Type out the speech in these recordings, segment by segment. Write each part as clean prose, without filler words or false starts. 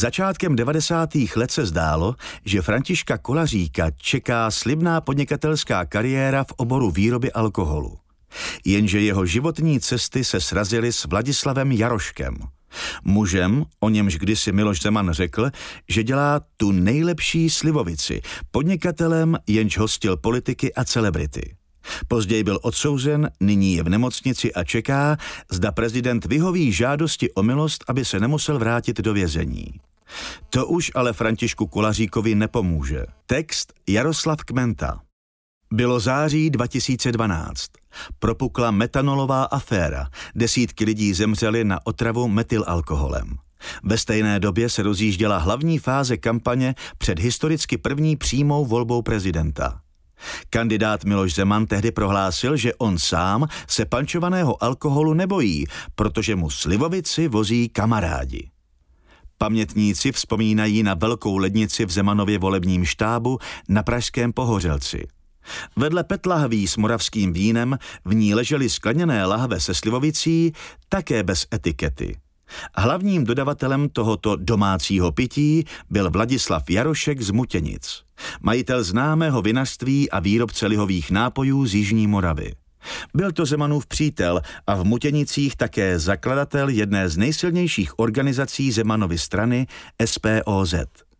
Začátkem 90. let se zdálo, že Františka Kolaříka čeká slibná podnikatelská kariéra v oboru výroby alkoholu. Jenže jeho životní cesty se srazily s Vladislavem Jaroškem. Mužem, o němž kdysi Miloš Zeman řekl, že dělá tu nejlepší slivovici, podnikatelem, jenž hostil politiky a celebrity. Později byl odsouzen, nyní je v nemocnici a čeká, zda prezident vyhoví žádosti o milost, aby se nemusel vrátit do vězení. To už ale Františku Kolaříkovi nepomůže. Text Jaroslav Kmenta. Bylo září 2012. Propukla metanolová aféra. Desítky lidí zemřely na otravu metylalkoholem. Ve stejné době se rozjížděla hlavní fáze kampaně před historicky první přímou volbou prezidenta. Kandidát Miloš Zeman tehdy prohlásil, že on sám se pančovaného alkoholu nebojí, protože mu slivovici vozí kamarádi. Pamětníci vzpomínají na velkou lednici v Zemanově volebním štábu na pražském Pohořelci. Vedle PET lahví s moravským vínem v ní ležely skleněné lahve se slivovicí, také bez etikety. Hlavním dodavatelem tohoto domácího pití byl Vladislav Jarošek z Mutěnic, majitel známého vinařství a výrobce lihových nápojů z Jižní Moravy. Byl to Zemanův přítel a v Mutěnicích také zakladatel jedné z nejsilnějších organizací Zemanovy strany SPOZ.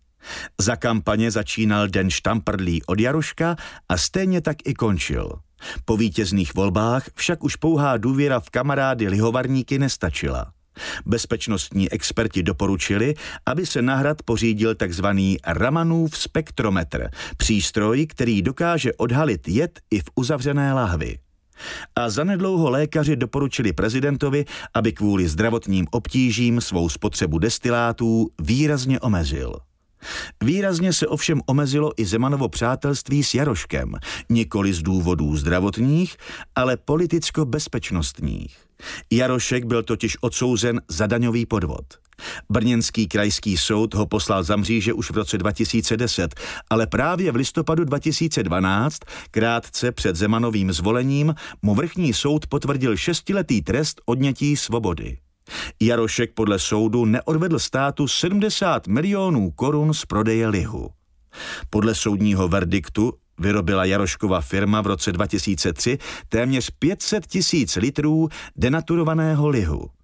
Za kampaně začínal den štamprdlí od Jaroška a stejně tak i končil. Po vítězných volbách však už pouhá důvěra v kamarády lihovarníky nestačila. Bezpečnostní experti doporučili, aby se na hrad pořídil takzvaný Ramanův spektrometr, přístroj, který dokáže odhalit jed i v uzavřené lahvi. A zanedlouho lékaři doporučili prezidentovi, aby kvůli zdravotním obtížím svou spotřebu destilátů výrazně omezil. Výrazně se ovšem omezilo i Zemanovo přátelství s Jaroškem, nikoli z důvodů zdravotních, ale politicko-bezpečnostních. Jarošek byl totiž odsouzen za daňový podvod. Brněnský krajský soud ho poslal za mříže už v roce 2010, ale právě v listopadu 2012, krátce před Zemanovým zvolením, mu vrchní soud potvrdil 6letý trest odnětí svobody. Jarošek podle soudu neodvedl státu 70 milionů korun z prodeje lihu. Podle soudního verdiktu vyrobila Jaroškova firma v roce 2003 téměř 500 000 litrů denaturovaného lihu.